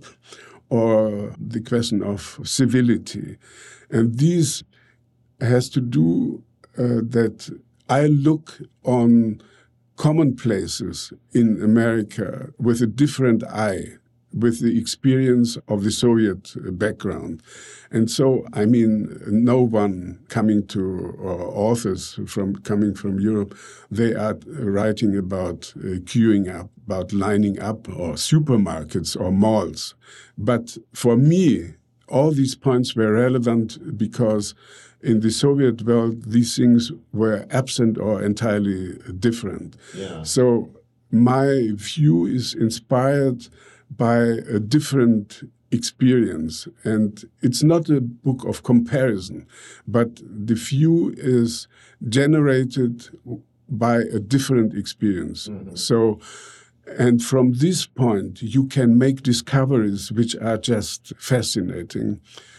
or the question of civility. And this has to do uh, that I look on commonplaces in America with a different eye, with the experience of the Soviet background. And so, I mean, no one coming to, or authors from coming from Europe, they are writing about uh, queuing up, about lining up, or supermarkets or malls. But for me, all these points were relevant because in the Soviet world, these things were absent or entirely different. Yeah. So my view is inspired by a different experience. And it's not a book of comparison, but the view is generated by a different experience. Mm-hmm. So, and from this point, you can make discoveries which are just fascinating.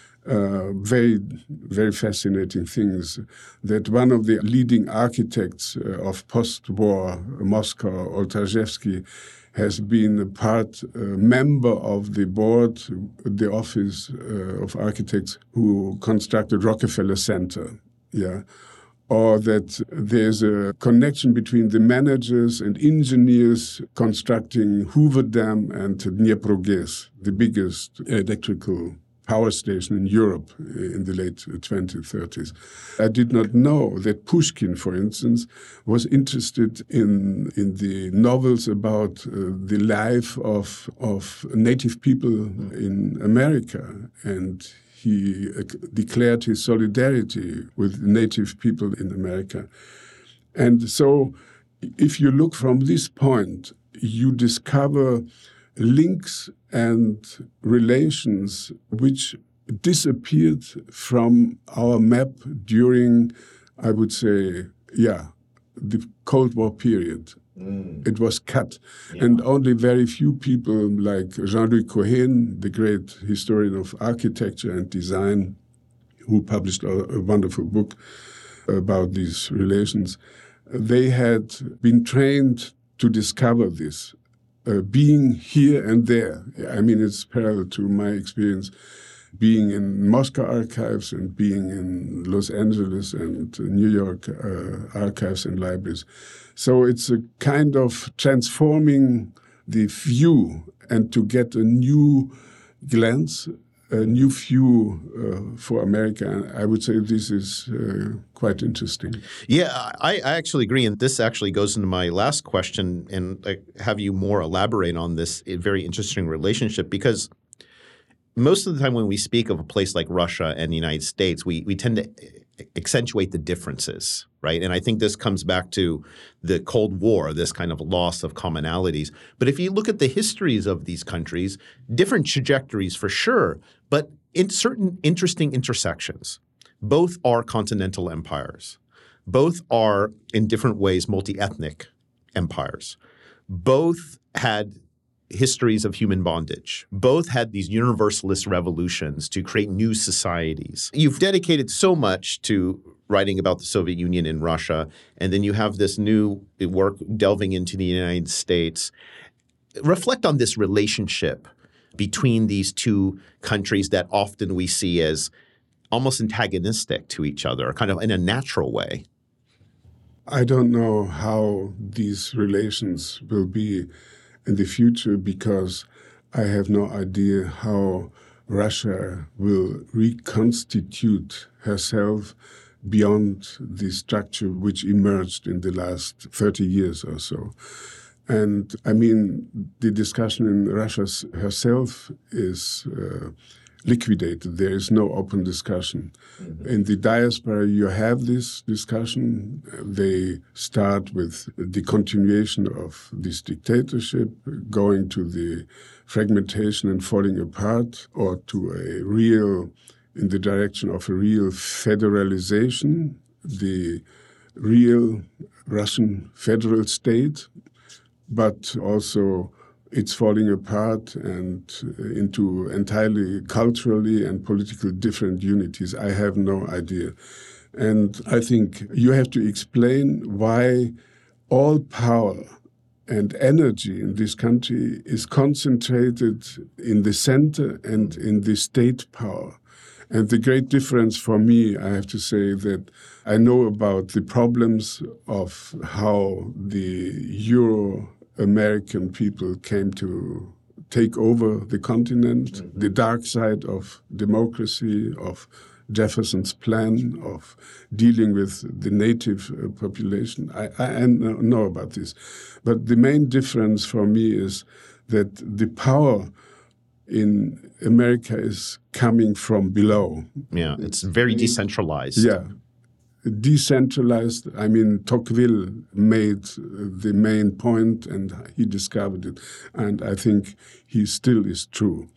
Uh, very, very fascinating things. That one of the leading architects uh, of post-war Moscow, Oltazhevsky, has been a part, uh, member of the board, the office uh, of architects who constructed Rockefeller Center. Yeah. Or that there's a connection between the managers and engineers constructing Hoover Dam and Dnieprogaz, the biggest electrical power station in Europe in the late twenties, thirties. I did not know that Pushkin, for instance, was interested in in the novels about uh, the life of of native people in America, and he uh, declared his solidarity with native people in America. And so if you look from this point, you discover links and relations which disappeared from our map during, I would say, yeah, the Cold War period. Mm. It was cut. Yeah. And only very few people like Jean-Louis Cohen, the great historian of architecture and design, who published a, a wonderful book about these relations, they had been trained to discover this. Uh, being here and there. I mean, it's parallel to my experience being in Moscow archives and being in Los Angeles and New York uh, archives and libraries. So it's a kind of transforming the view and to get a new glance, a new view uh, for America. I would say this is uh, quite interesting. Yeah, I, I actually agree. And this actually goes into my last question and uh, have you more elaborate on this very interesting relationship, because most of the time when we speak of a place like Russia and the United States, we, we tend to accentuate the differences, right? And I think this comes back to the Cold War, this kind of loss of commonalities. But if you look at the histories of these countries, different trajectories for sure, but in certain interesting intersections. Both are continental empires. Both are, in different ways, multi-ethnic empires. Both had histories of human bondage. Both had these universalist revolutions to create new societies. You've dedicated so much to writing about the Soviet Union and Russia, and then you have this new work delving into the United States. Reflect on this relationship between these two countries that often we see as almost antagonistic to each other, kind of in a natural way. I don't know how these relations will be in the future because I have no idea how Russia will reconstitute herself beyond the structure which emerged in the last thirty years or so. And I mean, the discussion in Russia herself is uh, liquidated. There is no open discussion. Mm-hmm. In the diaspora, you have this discussion. They start with the continuation of this dictatorship, going to the fragmentation and falling apart, or to a real, in the direction of a real federalization, the real Russian federal state, but also it's falling apart and into entirely culturally and politically different unities. I have no idea. And I think you have to explain why all power and energy in this country is concentrated in the center and in the state power. And the great difference for me, I have to say, that I know about the problems of how the Euro American people came to take over the continent, mm-hmm. the dark side of democracy, of Jefferson's plan, of dealing with the native uh, population. I, I, I know about this. But the main difference for me is that the power in America is coming from below. Yeah, it's very decentralized. Yeah. Decentralized. I mean, Tocqueville made the main point and he discovered it. And I think he still is true.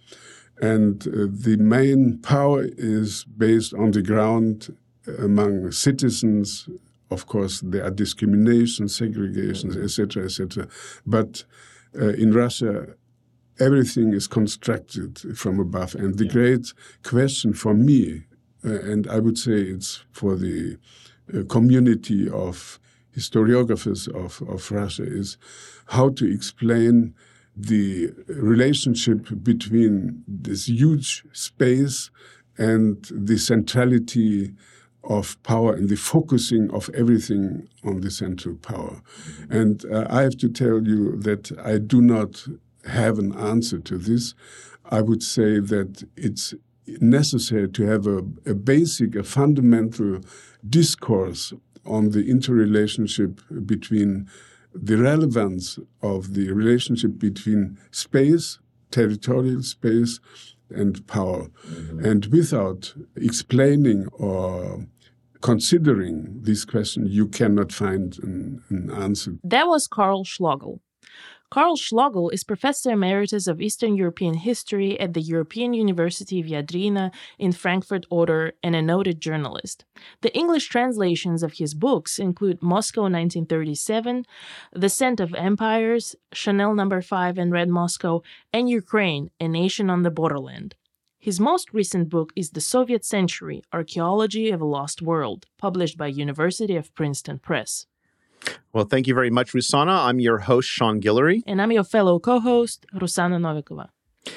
And uh, the main power is based on the ground among citizens. Of course, there are discriminations, segregations, et cetera, et cetera. But uh, in Russia, everything is constructed from above. And the yeah. great question for me, uh, and I would say it's for the uh, community of historiographers of, of Russia, is how to explain the relationship between this huge space and the centrality of power and the focusing of everything on the central power. Mm-hmm. And uh, I have to tell you that I do not have an answer to this. I would say that it's necessary to have a, a basic, a fundamental discourse on the interrelationship between the relevance of the relationship between space, territorial space, and power. Mm-hmm. And without explaining or considering this question, you cannot find an, an answer. That was Karl Schlogl. Karl Schlogl is Professor Emeritus of Eastern European History at the European University of Jadrina in Frankfurt-Oder and a noted journalist. The English translations of his books include Moscow nineteen thirty-seven, The Scent of Empires, Chanel number five and Red Moscow, and Ukraine, A Nation on the Borderland. His most recent book is The Soviet Century, Archaeology of a Lost World, published by University of Princeton Press. Well, thank you very much, Rusana. I'm your host, Sean Guillory. And I'm your fellow co-host, Rusana Novikova.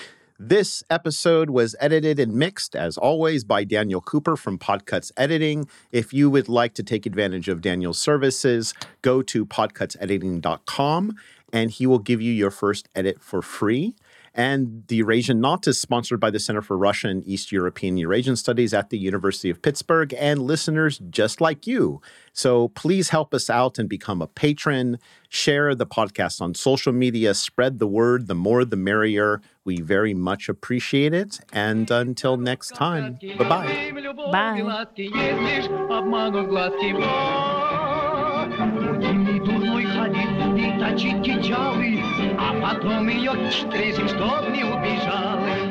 This episode was edited and mixed, as always, by Daniel Cooper from Podcuts Editing. If you would like to take advantage of Daniel's services, go to podcuts editing dot com, and he will give you your first edit for free. And the Eurasian Knot is sponsored by the Center for Russian and East European Eurasian Studies at the University of Pittsburgh and listeners just like you. So please help us out and become a patron. Share the podcast on social media. Spread the word. The more, the merrier. We very much appreciate it. And until next time, bye-bye. Bye. Точить кинжалы, а потом ее к третьим, чтоб не убежала.